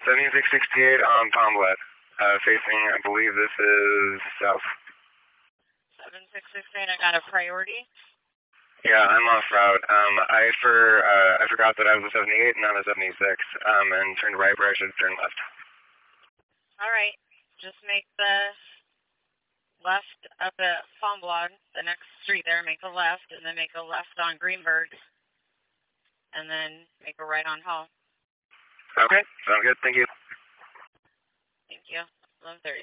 7668 on Pomblet, facing, I believe this is south. 7668, I got a priority. Yeah, I'm off route. I forgot that I was a 78 and not a 76, and turned right where I should turn left. All right, just make the left up at Fomblock, the next street there, make a left, and then make a left on Greenberg, and then make a right on Hall. Okay, sounds good. Thank you. Thank you. 11:30.